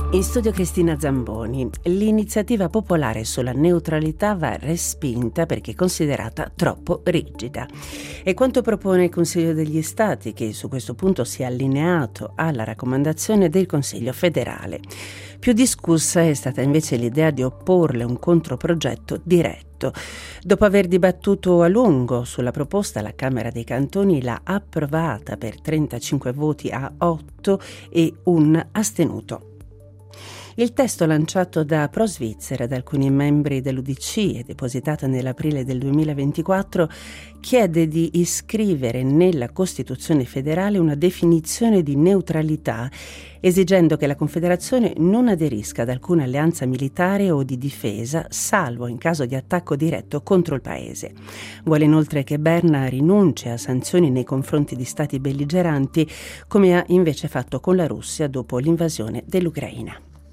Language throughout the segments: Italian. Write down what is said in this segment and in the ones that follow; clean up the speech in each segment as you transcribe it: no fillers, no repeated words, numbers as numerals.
In studio Cristina Zamboni. L'iniziativa popolare sulla neutralità va respinta perché considerata troppo rigida. E quanto propone il Consiglio degli Stati, che su questo punto si è allineato alla raccomandazione del Consiglio federale. Più discussa è stata invece l'idea di opporle un controprogetto diretto. Dopo aver dibattuto a lungo sulla proposta, la Camera dei Cantoni l'ha approvata per 35 voti a 8 e un astenuto. Il testo lanciato da Pro Svizzera da alcuni membri dell'UDC e depositato nell'aprile del 2024 chiede di iscrivere nella Costituzione federale una definizione di neutralità, esigendo che la Confederazione non aderisca ad alcuna alleanza militare o di difesa, salvo in caso di attacco diretto contro il paese. Vuole inoltre che Berna rinunci a sanzioni nei confronti di stati belligeranti, come ha invece fatto con la Russia dopo l'invasione dell'Ucraina.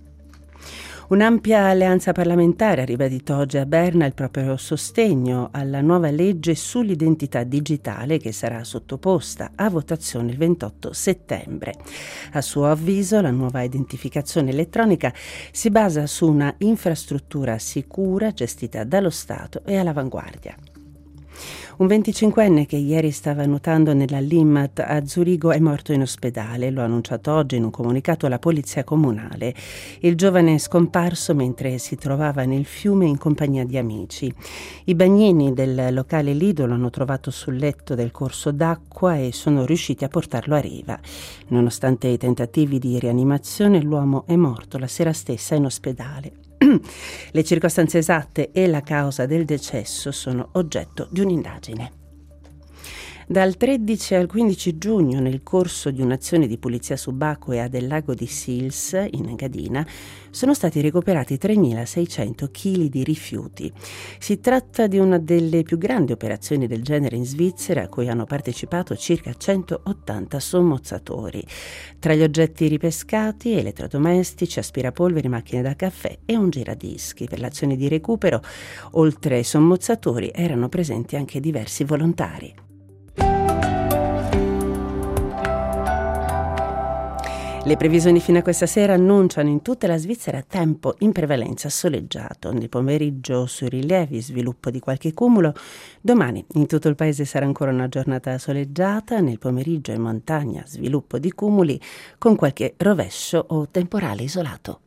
Un'ampia alleanza parlamentare ha ribadito oggi a Berna il proprio sostegno alla nuova legge sull'identità digitale che sarà sottoposta a votazione il 28 settembre. A suo avviso, la nuova identificazione elettronica si basa su una infrastruttura sicura gestita dallo Stato e all'avanguardia. Un 25enne che ieri stava nuotando nella Limmat a Zurigo è morto in ospedale, lo ha annunciato oggi in un comunicato la polizia comunale. Il giovane è scomparso mentre si trovava nel fiume in compagnia di amici. I bagnini del locale Lido lo hanno trovato sul letto del corso d'acqua e sono riusciti a portarlo a riva. Nonostante i tentativi di rianimazione, l'uomo è morto la sera stessa in ospedale. Le circostanze esatte e la causa del decesso sono oggetto di un'indagine. Dal 13 al 15 giugno, nel corso di un'azione di pulizia subacquea del lago di Sils, in Engadina, sono stati recuperati 3.600 kg di rifiuti. Si tratta di una delle più grandi operazioni del genere in Svizzera, a cui hanno partecipato circa 180 sommozzatori. Tra gli oggetti ripescati, elettrodomestici, aspirapolveri, macchine da caffè e un giradischi. Per l'azione di recupero, oltre ai sommozzatori, erano presenti anche diversi volontari. Le previsioni fino a questa sera annunciano in tutta la Svizzera tempo in prevalenza soleggiato. Nel pomeriggio sui rilievi sviluppo di qualche cumulo. Domani in tutto il paese sarà ancora una giornata soleggiata. Nel pomeriggio in montagna sviluppo di cumuli con qualche rovescio o temporale isolato.